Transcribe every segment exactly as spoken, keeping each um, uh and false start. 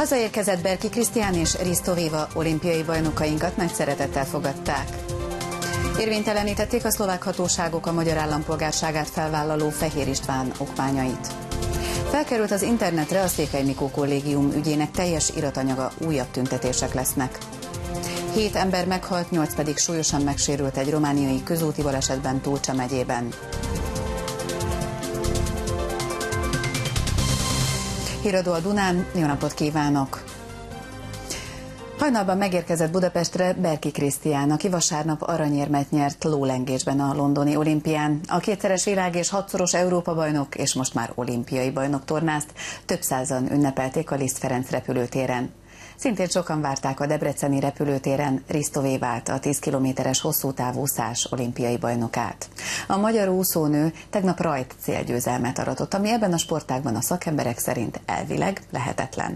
Hazaérkezett Berki Krisztián és Risto Véva olimpiai bajnokainkat nagy szeretettel fogadták. Érvénytelenítették a szlovák hatóságok a magyar állampolgárságát felvállaló Fehér István okmányait. Felkerült az internetre a Székely Mikó Kollégium ügyének teljes iratanyaga, újabb tüntetések lesznek. Hét ember meghalt, nyolc pedig súlyosan megsérült egy romániai közúti balesetben Tulcsa megyében. Híradó a Dunán, jó napot kívánok! Hajnalban megérkezett Budapestre Berki Krisztián, aki vasárnap aranyérmet nyert lólengésben a londoni olimpián. A kétszeres világ- és hatszoros Európa-bajnok és most már olimpiai bajnok tornászt több százan ünnepelték a Liszt Ferenc repülőtéren. Szintén sokan várták a debreceni repülőtéren Risto Vévát, a tíz kilométeres hosszútávúszás olimpiai bajnokát. A magyar úszónő tegnap rajt célgyőzelmet aratott, ami ebben a sportágban a szakemberek szerint elvileg lehetetlen.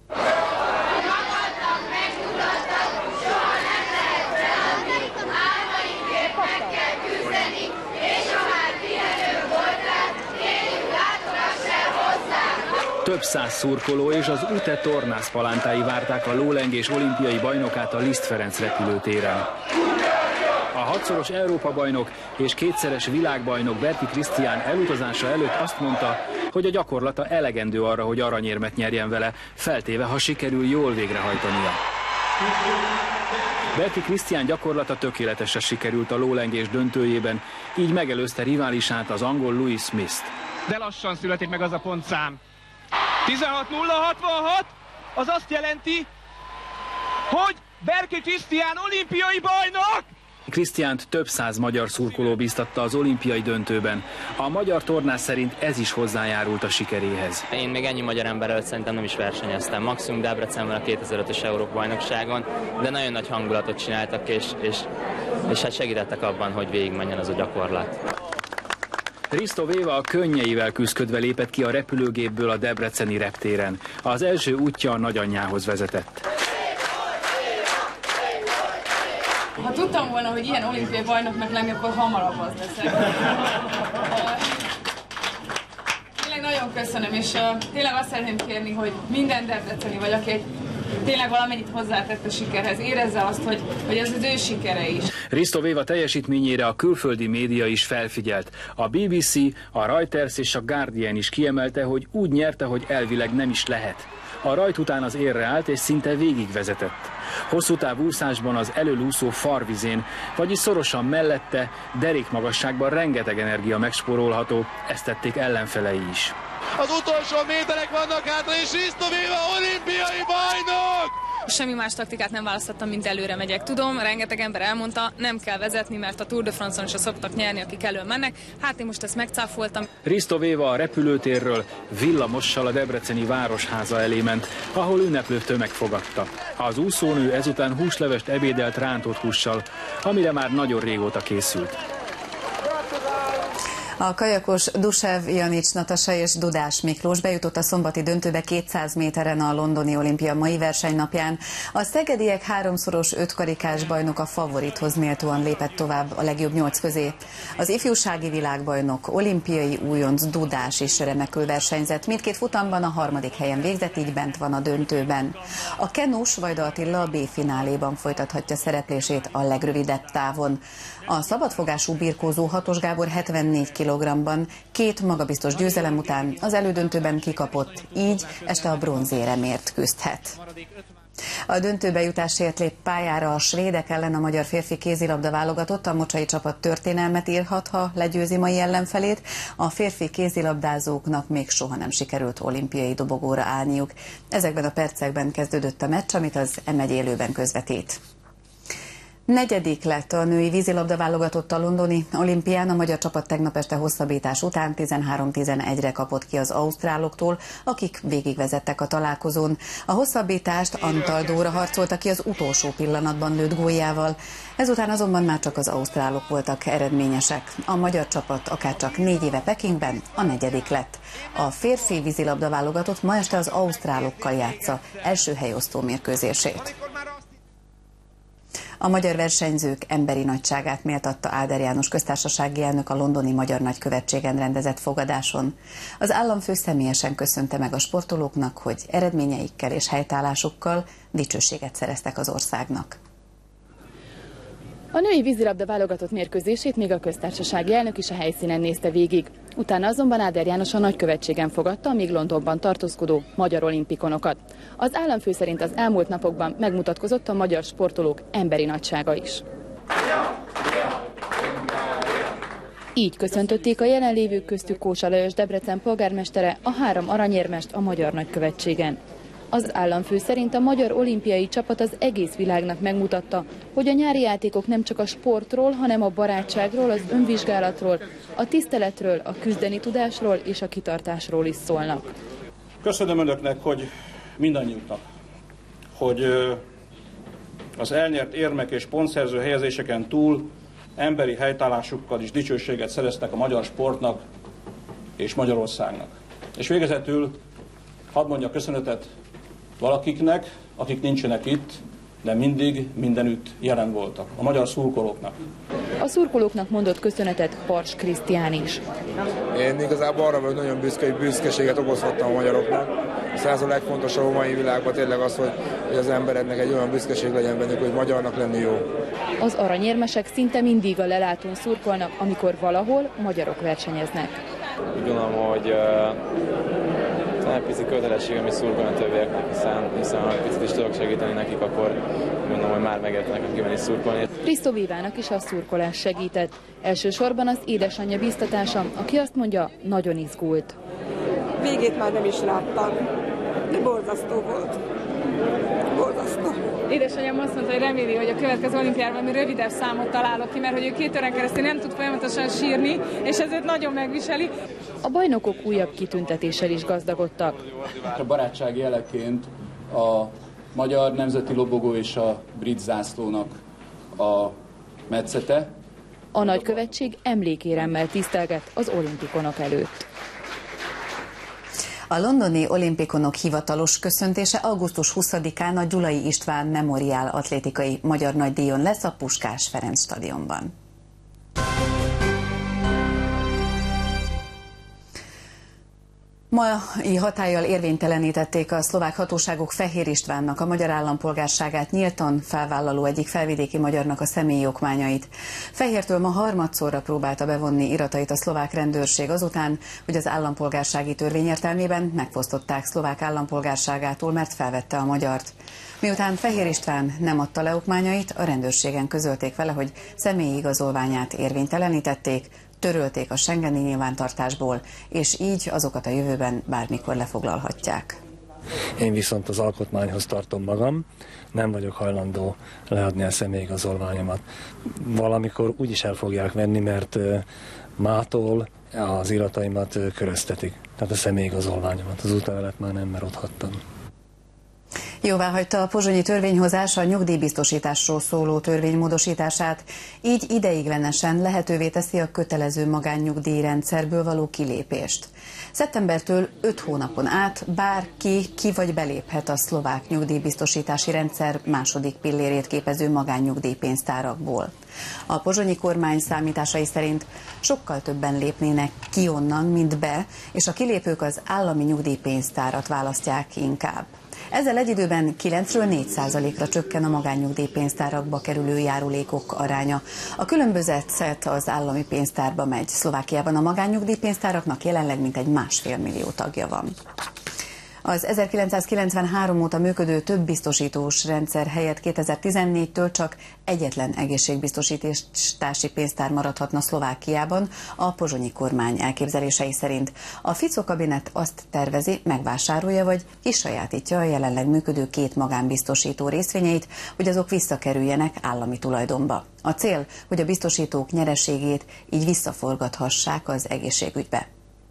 Több száz szurkoló és az u té tornász palántái várták a lólengés olimpiai bajnokát a Liszt Ferenc repülőtéren. A hatszoros Európa-bajnok és kétszeres világbajnok Berki Krisztián elutazása előtt azt mondta, hogy a gyakorlata elegendő arra, hogy aranyérmet nyerjen vele, feltéve, ha sikerül jól végrehajtania. Berki Krisztián gyakorlata tökéletesen sikerült a lólengés döntőjében, így megelőzte riválisát, az angol Louis Smith-t. De lassan születik meg az a pontszám. tizenhat nulla hatvanhat, az azt jelenti, hogy Berki Krisztián olimpiai bajnok! Krisztiánt több száz magyar szurkoló bíztatta az olimpiai döntőben. A magyar tornász szerint ez is hozzájárult a sikeréhez. Én még ennyi magyar ember előtt szerintem nem is versenyeztem. Maximum Debrecenben a kétezer-ötös Európa-bajnokságon, de nagyon nagy hangulatot csináltak, és, és, és hát segítettek abban, hogy végigmenjen az a gyakorlat. Risto Véva a könnyeivel küszködve lépett ki a repülőgépből a debreceni reptéren. Az első útja a nagyanyjához vezetett. Ha tudtam volna, hogy ilyen olimpiai bajnoknak lenni, akkor hamarabb az leszek. Tényleg nagyon köszönöm, és uh, tényleg azt szeretném kérni, hogy minden debreceni vagy, aki egy tényleg valamennyit hozzátett a sikerhez, érezze azt, hogy, hogy ez az ő sikere is. Risto Véva teljesítményére a külföldi média is felfigyelt. A bé bé cé, a Reuters és a Guardian is kiemelte, hogy úgy nyerte, hogy elvileg nem is lehet. A rajt után az érre állt és szinte végigvezetett. Hosszú távú úszásban az elölúszó farvizén, vagyis szorosan mellette, derékmagasságban rengeteg energia megspórolható, ezt tették ellenfelei is. Az utolsó méterek vannak hátra, és Risto Véva olimpiai bajnok! Semmi más taktikát nem választottam, mint előre megyek. Tudom, rengeteg ember elmondta, nem kell vezetni, mert a Tour de France-on is szoktak nyerni, akik elől mennek. Hát én most ezt megcáfoltam. Risto Véva a repülőtérről villamossal a debreceni városháza elé ment, ahol ünneplő tömeg fogadta. Az úszónő ezután húslevest ebédelt rántott hússal, amire már nagyon régóta készült. A kajakos Dusev, Janics, Natasa és Dudás Miklós bejutott a szombati döntőbe kétszáz méteren a londoni olimpia mai versenynapján. A szegediek háromszoros ötkarikás bajnoka favorithoz méltóan lépett tovább a legjobb nyolc közé. Az ifjúsági világbajnok, olimpiai újonc Dudás is remekül versenyzett. Mindkét futamban a harmadik helyen végzett, így bent van a döntőben. A kenus Vajda Attila a B-fináléban folytathatja szereplését a legrövidebb távon. A szabadfogású birkózó Hatos Gábor hetvennégy kilogramban két magabiztos győzelem után az elődöntőben kikapott, így este a bronzéremért küzdhet. A döntőbe jutásért lép pályára a svédek ellen a magyar férfi kézilabda válogatott. A mocsai csapat történelmet írhat, ha legyőzi mai ellenfelét. A férfi kézilabdázóknak még soha nem sikerült olimpiai dobogóra állniuk. Ezekben a percekben kezdődött a meccs, amit az em egy élőben közvetít. Negyedik lett a női vízilabda válogatott a londoni olimpián. A magyar csapat tegnap este hosszabbítás után tizenhárom tizenegyre kapott ki az ausztráloktól, akik végigvezettek a találkozón. A hosszabbítást Antal Dóra harcolta ki az utolsó pillanatban lőtt góljával. Ezután azonban már csak az ausztrálok voltak eredményesek. A magyar csapat akárcsak négy éve Pekingben a negyedik lett. A férfi vízilabda válogatott ma este az ausztrálokkal játsza első helyosztó mérkőzését. A magyar versenyzők emberi nagyságát méltatta Áder János köztársasági elnök a londoni Magyar Nagykövetségen rendezett fogadáson. Az államfő személyesen köszönte meg a sportolóknak, hogy eredményeikkel és helytállásukkal dicsőséget szereztek az országnak. A női vízilabda válogatott mérkőzését még a köztársasági elnök is a helyszínen nézte végig. Utána azonban Áder János a nagykövetségen fogadta a még Londonban tartózkodó magyar olimpikonokat. Az államfő szerint az elmúlt napokban megmutatkozott a magyar sportolók emberi nagysága is. Így köszöntötték a jelenlévők köztük Kósa Lajos Debrecen polgármestere a három aranyérmest a magyar nagykövetségen. Az államfő szerint a magyar olimpiai csapat az egész világnak megmutatta, hogy a nyári játékok nem csak a sportról, hanem a barátságról, az önvizsgálatról, a tiszteletről, a küzdeni tudásról és a kitartásról is szólnak. Köszönöm önöknek, hogy mindannyiuknak, hogy az elnyert érmek és pontszerző helyezéseken túl emberi helytállásukkal is dicsőséget szereztek a magyar sportnak és Magyarországnak. És végezetül hadd mondjak köszönetet valakiknek, akik nincsenek itt, de mindig, mindenütt jelen voltak, a magyar szurkolóknak. A szurkolóknak mondott köszönetet Pars Krisztián is. Én igazából arra vagyok nagyon büszke, hogy büszkeséget okozhattam a magyaroknak. Ez a legfontosabb a mai világban tényleg az, hogy az embereknek egy olyan büszkeség legyen bennük, hogy magyarnak lenni jó. Az aranyérmesek szinte mindig a lelátón szurkolnak, amikor valahol magyarok versenyeznek. Úgy gondolom, hogy uh, egy pici kötelességem is szurkolni a többieknek, hiszen, hiszen ha egy picit is tudok segíteni nekik, akkor gondolom, hogy már megértenek kimenni szurkolni. Krisztó Vívának is a szurkolás segített. Elsősorban az édesanyja bíztatása, aki azt mondja, nagyon izgult. Végét már nem is láttam, de borzasztó volt. Borzasztó. Édesanyám azt mondta, hogy reméli, hogy a következő olimpiában mi rövidebb számot találok ki, mert hogy ő két órán keresztül nem tud folyamatosan sírni, és ezért nagyon megviseli. A bajnokok újabb kitüntetéssel is gazdagodtak. A barátság jeleként a magyar nemzeti lobogó és a brit zászlónak a metszete. A nagykövetség emlékéremmel tisztelget az olimpikonok előtt. A londoni olimpikonok hivatalos köszöntése augusztus huszadikán a Gyulai István Memoriál atlétikai magyar nagydíjon lesz a Puskás Ferenc stadionban. Mai hatállyal érvénytelenítették a szlovák hatóságok Fehér Istvánnak a magyar állampolgárságát nyíltan felvállaló egyik felvidéki magyarnak a személyi okmányait. Fehértől ma harmadszorra próbálta bevonni iratait a szlovák rendőrség azután, hogy az állampolgársági törvény értelmében megfosztották szlovák állampolgárságától, mert felvette a magyart. Miután Fehér István nem adta le okmányait, a rendőrségen közölték vele, hogy személyi igazolványát érvénytelenítették, törölték a schengeni nyilvántartásból, és így azokat a jövőben bármikor lefoglalhatják. Én viszont az alkotmányhoz tartom magam, nem vagyok hajlandó leadni a személyigazolványomat. Valamikor úgyis el fogják venni, mert mától az irataimat köröztetik, tehát a személyigazolványomat. Az útlevelet már nem, mert otthagytam. Jóváhagyta a pozsonyi törvényhozás a nyugdíjbiztosításról szóló törvény módosítását, így ideiglenesen lehetővé teszi a kötelező magánnyugdíjrendszerből való kilépést. Szeptembertől öt hónapon át bárki ki vagy beléphet a szlovák nyugdíjbiztosítási rendszer második pillérét képező magánnyugdíjpénztárakból. A pozsonyi kormány számításai szerint sokkal többen lépnének ki onnan, mint be, és a kilépők az állami nyugdíjpénztárat választják inkább. Ezzel egy időben kilencről négy százalékra csökken a magánnyugdíjpénztárakba kerülő járulékok aránya. A különbözet az állami pénztárba megy. Szlovákiában a magánnyugdíjpénztáraknak jelenleg mintegy másfél millió tagja van. Az ezerkilencszázkilencvenhárom óta működő több biztosítós rendszer helyett kétezer-tizennégytől csak egyetlen egészségbiztosítási pénztár maradhatna Szlovákiában a pozsonyi kormány elképzelései szerint. A Fico kabinet azt tervezi, megvásárolja vagy kisajátítja a jelenleg működő két magánbiztosító részvényeit, hogy azok visszakerüljenek állami tulajdonba. A cél, hogy a biztosítók nyereségét így visszaforgathassák az egészségügybe.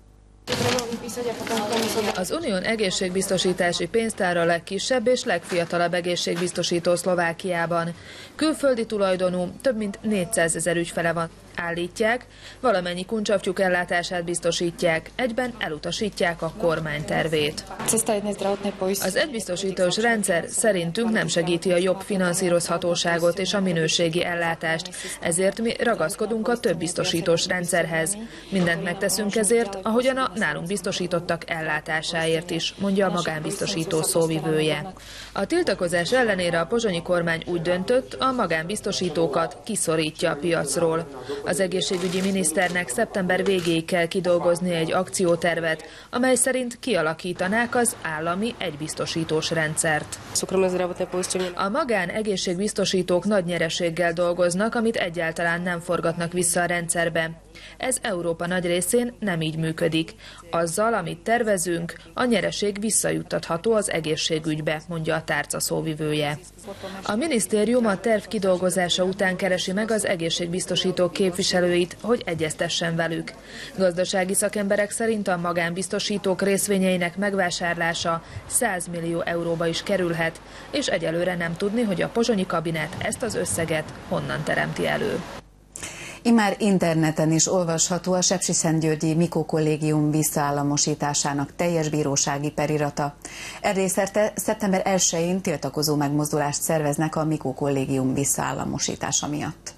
Az Unión egészségbiztosítási pénztár a legkisebb és legfiatalabb egészségbiztosító Szlovákiában. Külföldi tulajdonú, több mint négyszázezer ügyfele van. állítják, valamennyi kuncsaftyúk ellátását biztosítják, egyben elutasítják a kormány tervét. Az egybiztosítós rendszer szerintünk nem segíti a jobb finanszírozhatóságot és a minőségi ellátást, ezért mi ragaszkodunk a több biztosítós rendszerhez. Mindent megteszünk ezért, ahogyan a nálunk biztosítottak ellátásáért is, mondja a magánbiztosító szóvivője. A tiltakozás ellenére a pozsonyi kormány úgy döntött, a magánbiztosítókat kiszorítja a piacról. Az egészségügyi miniszternek szeptember végéig kell kidolgozni egy akciótervet, amely szerint kialakítanák az állami egybiztosítós rendszert. A magán egészségbiztosítók nagy nyereséggel dolgoznak, amit egyáltalán nem forgatnak vissza a rendszerbe. Ez Európa nagy részén nem így működik. Azzal, amit tervezünk, a nyereség visszajuttatható az egészségügybe, mondja a tárca szóvivője. A minisztérium a terv kidolgozása után keresi meg az egészségbiztosítók képviselőit, hogy egyeztessen velük. Gazdasági szakemberek szerint a magánbiztosítók részvényeinek megvásárlása száz millió euróba is kerülhet, és egyelőre nem tudni, hogy a pozsonyi kabinet ezt az összeget honnan teremti elő. Immár interneten is olvasható a sepsiszentgyörgyi Mikó kollégium visszaállamosításának teljes bírósági perirata. Erdélyszerte szeptember elsején tiltakozó megmozdulást szerveznek a Mikó kollégium visszaállamosítása miatt.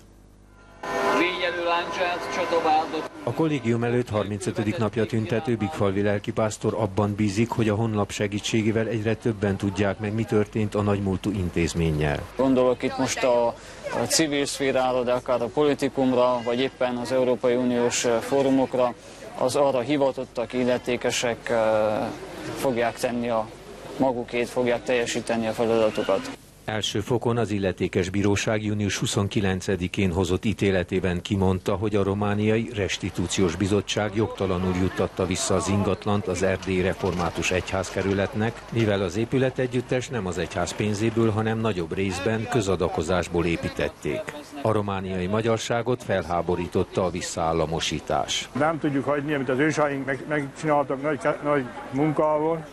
A kollégium előtt harmincötödik napja tüntető Bigfalvi lelkipásztor abban bízik, hogy a honlap segítségével egyre többen tudják meg, mi történt a nagymúltú intézménnyel. Gondolok itt most a, a civil szférára, de akár a politikumra, vagy éppen az Európai Uniós fórumokra, az arra hivatottak, illetékesek fogják tenni a magukét, fogják teljesíteni a feladatukat. Első fokon az illetékes bíróság június huszonkilencedikén hozott ítéletében kimondta, hogy a romániai Restitúciós Bizottság jogtalanul juttatta vissza az ingatlant az erdélyi református egyházkerületnek, mivel az épület együttes nem az egyház pénzéből, hanem nagyobb részben közadakozásból építették. A romániai magyarságot felháborította a visszaállamosítás. Nem tudjuk hagyni, amit az ősaink meg, megcsináltak nagy, nagy munkával,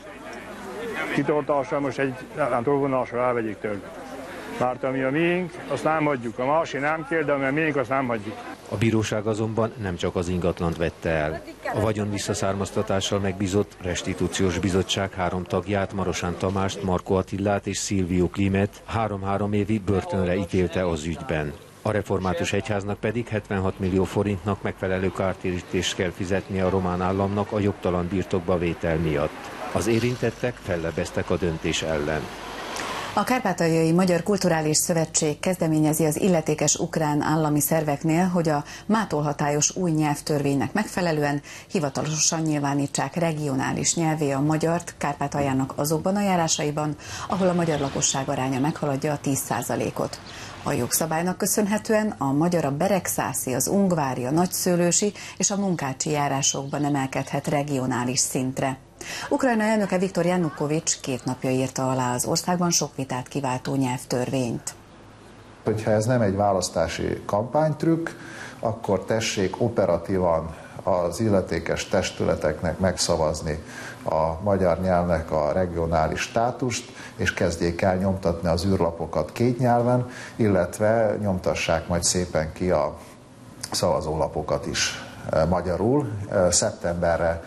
kitortással most egy tolvonásra elvegyék tőle. Mert ami a miénk, azt nem hagyjuk. A másik nem kér, de ami a miénk, azt nem hagyjuk. A bíróság azonban nem csak az ingatlant vette el. A vagyon visszaszármaztatással megbízott Restitúciós Bizottság három tagját, Marosán Tamást, Marko Attillát és Szilvió Klimet három-három évi börtönre ítélte az ügyben. A református egyháznak pedig hetvenhat millió forintnak megfelelő kártérítést kell fizetnie a román államnak a jogtalan birtokba vétel miatt. Az érintettek fellebeztek a döntés ellen. A Kárpátaljai Magyar Kulturális Szövetség kezdeményezi az illetékes ukrán állami szerveknél, hogy a mától hatályos új nyelvtörvénynek megfelelően hivatalosan nyilvánítsák regionális nyelvé a magyart Kárpátaljának azokban a járásaiban, ahol a magyar lakosság aránya meghaladja a tíz százalékot. A jogszabálynak köszönhetően a magyar a beregszászi, az ungvári, a nagyszőlősi és a munkácsi járásokban emelkedhet regionális szintre. Ukrajna elnöke Viktor Janukovics két napja írta alá az országban sok vitát kiváltó nyelvtörvényt. Hogyha ez nem egy választási kampánytrükk, akkor tessék operatívan az illetékes testületeknek megszavazni a magyar nyelvnek a regionális státust, és kezdjék el nyomtatni az űrlapokat két nyelven, illetve nyomtassák majd szépen ki a szavazólapokat is magyarul. Szeptemberre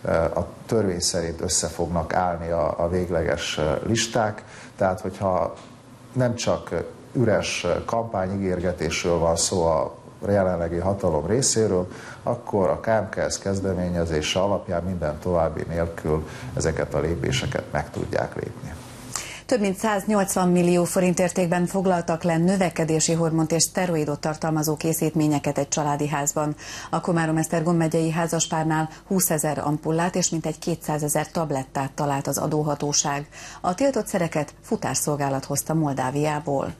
a törvény szerint össze fognak állni a, a végleges listák, tehát hogyha nem csak üres kampányigérgetésről van szó a jelenlegi hatalom részéről, akkor a ká em ká es kezdeményezése alapján minden további nélkül ezeket a lépéseket meg tudják lépni. Több mint száznyolcvan millió forint értékben foglaltak le növekedési hormont és szteroidot tartalmazó készítményeket egy családi házban. A Komárom-Esztergom megyei házaspárnál húszezer ampullát és mintegy kétszázezer tablettát talált az adóhatóság. A tiltott szereket futárszolgálat hozta Moldáviából.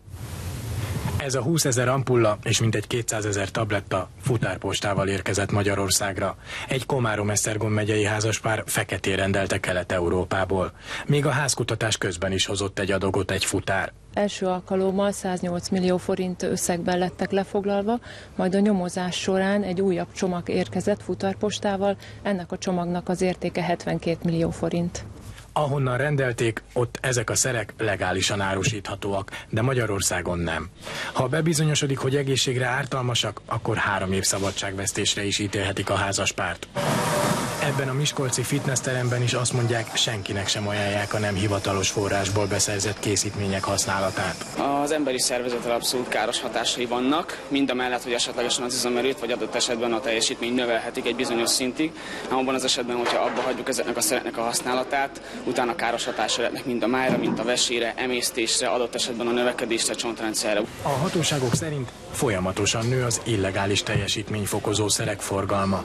Ez a húszezer ampulla és mintegy kétszázezer tabletta futárpostával érkezett Magyarországra. Egy Komárom-Esztergom megyei házaspár feketén rendelte Kelet-Európából. Még a házkutatás közben is hozott egy adagot egy futár. Első alkalommal száznyolc millió forint összegben lettek lefoglalva, majd a nyomozás során egy újabb csomag érkezett futárpostával, ennek a csomagnak az értéke hetvenkét millió forint. Ahonnan rendelték, ott ezek a szerek legálisan árusíthatóak, de Magyarországon nem. Ha bebizonyosodik, hogy egészségre ártalmasak, akkor három év szabadságvesztésre is ítélhetik a házaspárt. Ebben a miskolci fitnessteremben is azt mondják, senkinek sem ajánlják a nem hivatalos forrásból beszerzett készítmények használatát. Az emberi szervezetre abszolút káros hatásai vannak, mind a mellett, hogy esetlegesen az izomerőt, vagy adott esetben a teljesítmény növelhetik egy bizonyos szintig. Abban az esetben, hogyha abba hagyjuk ezeknek a szereknek a használatát, utána káros hatásra lehetnek mind a májra, mind a vesére, emésztésre, adott esetben a növekedésre, csontrendszerre. A hatóságok szerint folyamatosan nő az illegális teljesítményfokozó szerek forgalma.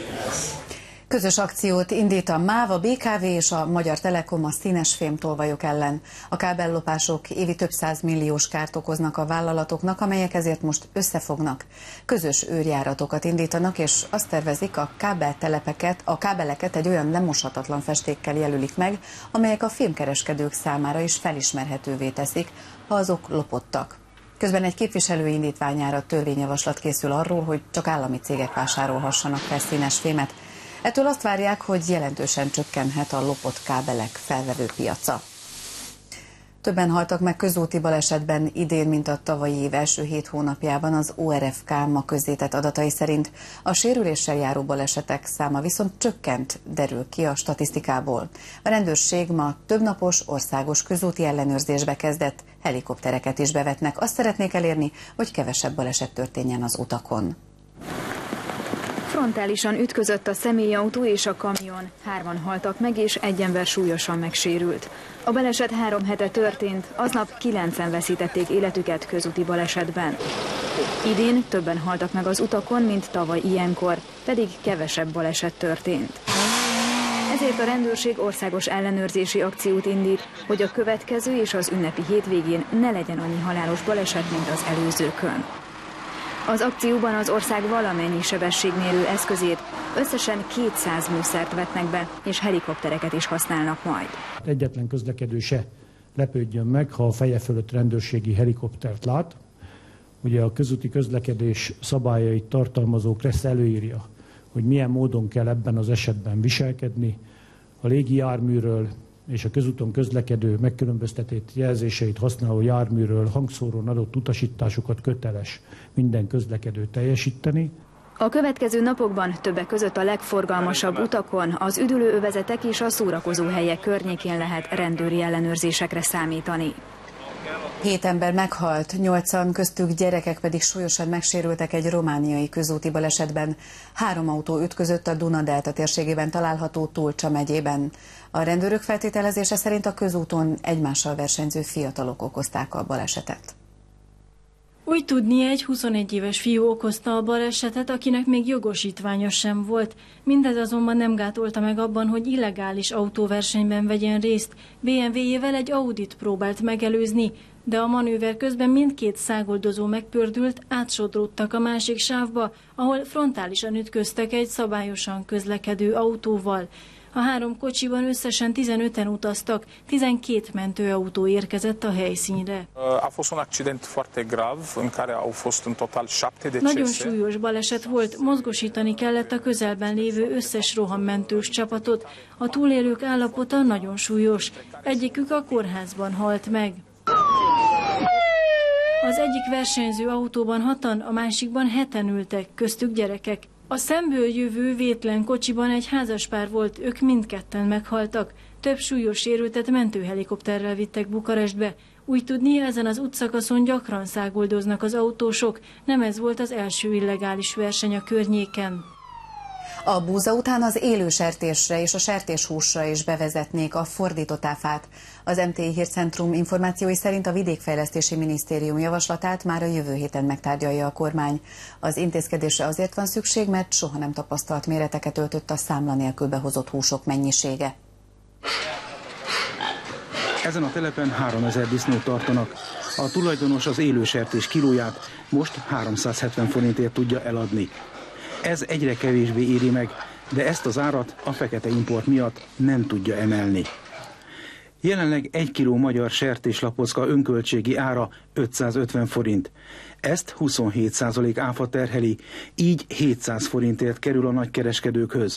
Közös akciót indít a MÁV, a bé ká vé és a Magyar Telekom a színes fémtolvajok ellen. A kábellopások évi több száz milliós kárt okoznak a vállalatoknak, amelyek ezért most összefognak. Közös őrjáratokat indítanak, és azt tervezik, a kábeltelepeket, a kábeleket egy olyan lemoshatatlan festékkel jelölik meg, amelyek a fémkereskedők számára is felismerhetővé teszik, ha azok lopottak. Közben egy képviselő indítványára törvényjavaslat készül arról, hogy csak állami cégek vásárolhassanak fel színes fémet. Ettől azt várják, hogy jelentősen csökkenhet a lopott kábelek felvevő piaca. Többen haltak meg közúti balesetben idén, mint a tavalyi év első hét hónapjában az o er ef ká ma közzétett adatai szerint. A sérüléssel járó balesetek száma viszont csökkent, derül ki a statisztikából. A rendőrség ma többnapos országos közúti ellenőrzésbe kezdett, helikoptereket is bevetnek. Azt szeretnék elérni, hogy kevesebb baleset történjen az utakon. Frontálisan ütközött a személyautó és a kamion. Hárman haltak meg, és egy ember súlyosan megsérült. A baleset három hete történt, aznap kilencen veszítették életüket közúti balesetben. Idén többen haltak meg az utakon, mint tavaly ilyenkor, pedig kevesebb baleset történt. Ezért a rendőrség országos ellenőrzési akciót indít, hogy a következő és az ünnepi hétvégén ne legyen annyi halálos baleset, mint az előzőkön. Az akcióban az ország valamennyi sebességmérő eszközét, összesen kétszáz műszert vetnek be, és helikoptereket is használnak majd. Egyetlen közlekedő se lepődjön meg, ha a feje fölött rendőrségi helikoptert lát. Ugye a közúti közlekedés szabályait tartalmazó kressz előírja, hogy milyen módon kell ebben az esetben viselkedni. A légi járműről és a közúton közlekedő megkülönböztetett jelzéseit használó járműről hangszórón adott utasításokat köteles minden közlekedő teljesíteni. A következő napokban többek között a legforgalmasabb utakon, az üdülőövezetek és a szórakozóhelyek környékén lehet rendőri ellenőrzésekre számítani. Hét ember meghalt, nyolcan köztük gyerekek pedig súlyosan megsérültek egy romániai közúti balesetben. Három autó ütközött a Duna-delta térségében található Tulcsa megyében. A rendőrök feltételezése szerint a közúton egymással versenyző fiatalok okozták a balesetet. Úgy tudni, egy huszonegy éves fiú okozta a balesetet, akinek még jogosítványa sem volt. Mindez azonban nem gátolta meg abban, hogy illegális autóversenyben vegyen részt. bé em vé-jével egy Audit próbált megelőzni, de a manőver közben mindkét száguldozó megpördült, átsodródtak a másik sávba, ahol frontálisan ütköztek egy szabályosan közlekedő autóval. A három kocsiban összesen tizenöten utaztak, tizenkét mentőautó érkezett a helyszínre. A fost un accident foarte grav, în care au fost în total șapte decese. Nagyon súlyos baleset volt, mozgósítani kellett a közelben lévő összes rohammentős csapatot. A túlélők állapota nagyon súlyos, egyikük a kórházban halt meg. Az egyik versenyző autóban hatan, a másikban heten ültek, köztük gyerekek. A szemből jövő vétlen kocsiban egy házaspár volt, ők mindketten meghaltak. Több súlyos sérültet mentőhelikopterrel vittek Bukarestbe. Úgy tudni, ezen az útszakaszon gyakran száguldoznak az autósok, nem ez volt az első illegális verseny a környéken. A búza után az élő sertésre és a sertéshúsra is bevezetnék a fordított áfát. Az em té i Hírcentrum információi szerint a Vidékfejlesztési Minisztérium javaslatát már a jövő héten megtárgyalja a kormány. Az intézkedésre azért van szükség, mert soha nem tapasztalt méreteket öltött a számla nélkül behozott húsok mennyisége. Ezen a telepen háromezer disznót tartanak. A tulajdonos az élő sertés kilóját most háromszázhetven forintért tudja eladni. Ez egyre kevésbé éri meg, de ezt az árat a fekete import miatt nem tudja emelni. Jelenleg egy kiló magyar sertéslapocka önköltségi ára ötszázötven forint. Ezt huszonhét százalék áfa terheli, így hétszáz forintért kerül a nagykereskedőkhöz.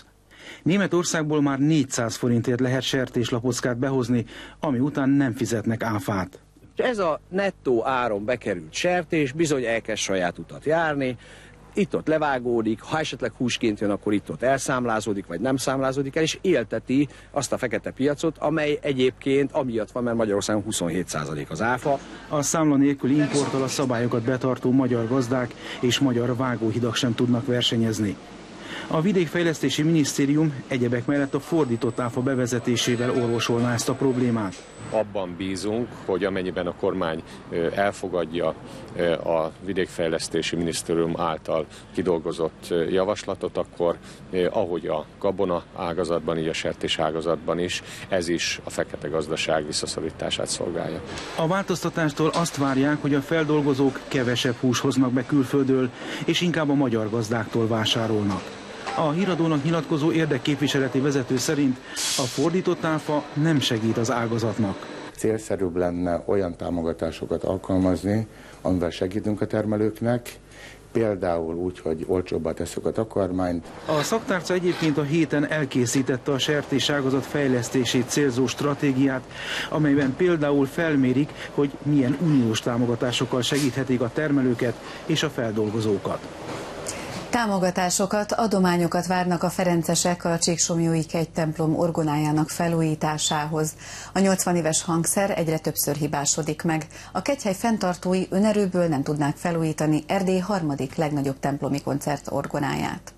Németországból már négyszáz forintért lehet sertéslapockát behozni, ami után nem fizetnek áfát. Ez a nettó áron bekerült sertés bizony elkezd saját utat járni, itt-ott levágódik, ha esetleg húsként jön, akkor itt-ott elszámlázódik, vagy nem számlázódik el, és élteti azt a fekete piacot, amely egyébként amiatt van, mert Magyarországon huszonhét százalék az áfa. A számla nélküli importtal a szabályokat betartó magyar gazdák és magyar vágóhidak sem tudnak versenyezni. A Vidékfejlesztési Minisztérium egyebek mellett a fordított áfa bevezetésével orvosolná ezt a problémát. Abban bízunk, hogy amennyiben a kormány elfogadja a Vidékfejlesztési Minisztérium által kidolgozott javaslatot, akkor ahogy a gabona ágazatban, így a sertés ágazatban is, ez is a fekete gazdaság visszaszorítását szolgálja. A változtatástól azt várják, hogy a feldolgozók kevesebb hús hoznak be külföldről, és inkább a magyar gazdáktól vásárolnak. A híradónak nyilatkozó érdekképviseleti vezető szerint a fordított áfa nem segít az ágazatnak. Célszerűbb lenne olyan támogatásokat alkalmazni, amivel segítünk a termelőknek, például úgy, hogy olcsóbbá tesszük a takarmányt. A szaktárca egyébként a héten elkészítette a sertéságazat fejlesztését célzó stratégiát, amelyben például felmérik, hogy milyen uniós támogatásokkal segíthetik a termelőket és a feldolgozókat. Támogatásokat, adományokat várnak a ferencesek a Csíksomlyói kegytemplom orgonájának felújításához. A nyolcvan éves hangszer egyre többször hibásodik meg. A kegyhely fenntartói önerőből nem tudnák felújítani Erdély harmadik legnagyobb templomi koncert orgonáját.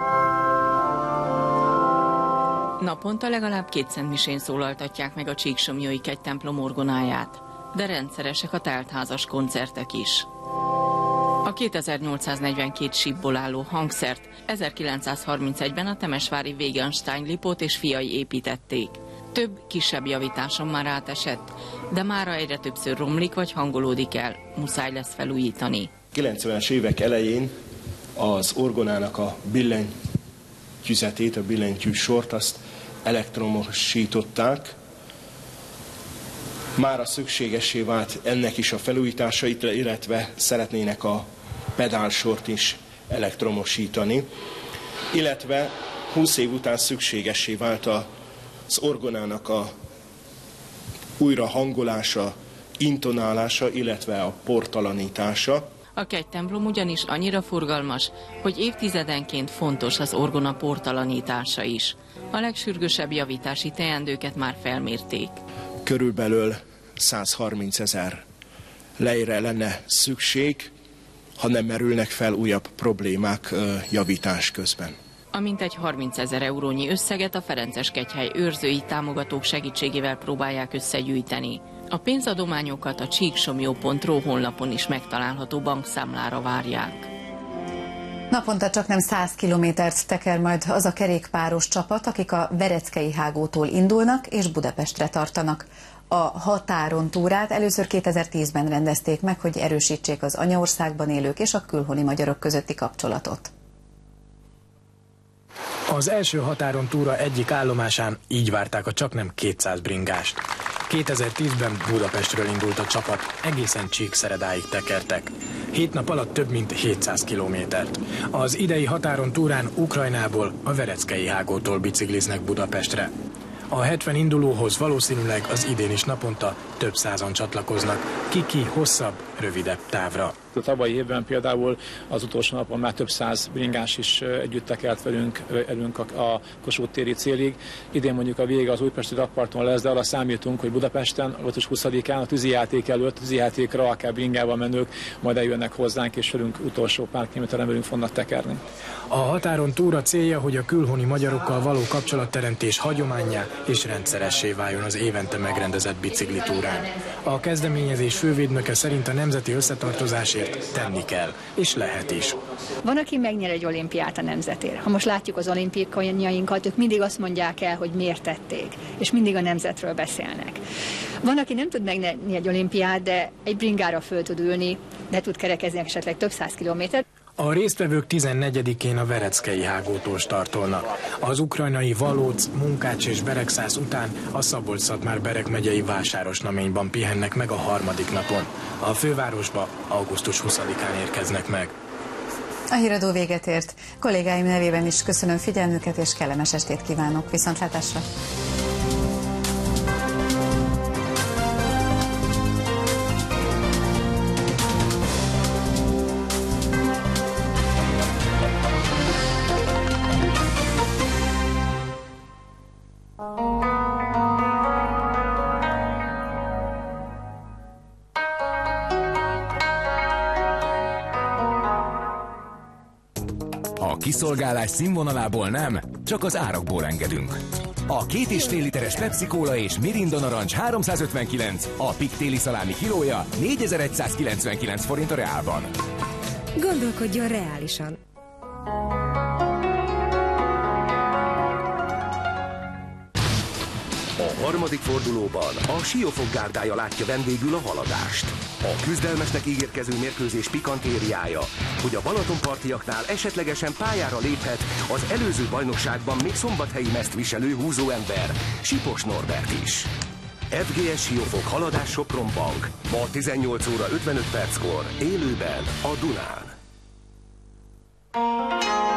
Naponta legalább két szentmisén szólaltatják meg a Csíksomlyói kegytemplom orgonáját, de rendszeresek a teltházas koncertek is. A kétezer-nyolcszáznegyvenkét sípból álló hangszert ezerkilencszázharmincegyben a temesvári Wegenstein Lipót és fiai építették. Több kisebb javításon már átesett, de mára egyre többször romlik vagy hangolódik el, muszáj lesz felújítani. kilencvenes évek elején az orgonának a billentyűzetét, a billentyű sort azt elektromosították. Mára szükségessé vált ennek is a felújítása, illetve szeretnének a pedálsort is elektromosítani, illetve húsz év után szükségessé vált az orgonának a újra hangolása, intonálása, illetve a portalanítása. A kegytemplom ugyanis annyira forgalmas, hogy évtizedenként fontos az orgona portalanítása is. A legsürgősebb javítási teendőket már felmérték. Körülbelül százharminc ezer lejre lenne szükség, ha nem merülnek fel újabb problémák javítás közben. A mintegy harminc ezer eurónyi összeget a Ferences kegyhely őrzői támogatók segítségével próbálják összegyűjteni. A pénzadományokat a csíksomlyó pont ro honlapon is megtalálható bankszámlára várják. Naponta csaknem száz kilométert teker majd az a kerékpáros csapat, akik a Vereckei hágótól indulnak és Budapestre tartanak. A határon túrát először kétezer-tízben rendezték meg, hogy erősítsék az anyaországban élők és a külhoni magyarok közötti kapcsolatot. Az első határon túra egyik állomásán így várták a csaknem kétszáz bringást. kétezer-tízben Budapestről indult a csapat, egészen Csíkszeredáig tekertek. Hét nap alatt több mint hétszáz kilométert. Az idei határon túrán Ukrajnából, a Vereckei hágótól bicikliznek Budapestre. A hetven indulóhoz valószínűleg az idén is naponta több százan csatlakoznak, ki-ki hosszabb, rövidebb távra. A tavalyi évben például az utolsó napon már több száz bringás is együtt tekert velünk, velünk a, a Kossuth téri célig. Idén mondjuk a vége az újpesti rakparton lesz, de arra számítunk, hogy Budapesten, augusztus huszadikán a tűzijáték előtt, a tűzijátékra akár bringával menők majd eljönnek hozzánk, és velünk utolsó pár kilométeren velünk fognak tekerni. A határon túra célja, hogy a külhoni magyarokkal való kapcsolatteremtés hagyománnyá és rendszeressé váljon az évente megrendezett biciklitúrán. A kezdeményezés fővédnöke szerint a nemzeti összetartozásért tenni kell, és lehet is. Van, aki megnyer egy olimpiát a nemzetért. Ha most látjuk az olimpiainkat, ők mindig azt mondják el, hogy miért tették, és mindig a nemzetről beszélnek. Van, aki nem tud megnyerni egy olimpiát, de egy bringára föl tud ülni, de tud kerekezni esetleg több száz kilométert. A résztvevők tizennegyedikén a Vereckei hágótól startolnak. Az ukrajnai Valóc, Munkács és Beregszász után a Szabolcs-Szatmár-Bereg megyei Vásárosnaményban pihennek meg a harmadik napon. A fővárosba augusztus huszadikán érkeznek meg. A híradó véget ért. Kollégáim nevében is köszönöm figyelmüket, és kellemes estét kívánok. Viszontlátásra! A kiszolgálás színvonalából nem, csak az árakból engedünk. A két és fél literes Pepsi Cola és Mirinda narancs háromszázötvenkilenc, a Pick téli szalámi kilója négyezer-egyszázkilencvenkilenc forint a Reálban. Gondolkodjon reálisan. A harmadik fordulóban a Siófok gárdája látja vendégül a haladást. A küzdelmesnek ígérkező mérkőzés pikantériája, hogy a Balatonpartiaknál esetlegesen pályára léphet az előző bajnokságban még szombathelyi mezt viselő húzóember, Sipos Norbert is. ef gé es Siófok haladás Sopron Bank, ma tizennyolc óra ötvenöt perckor, élőben a Dunán.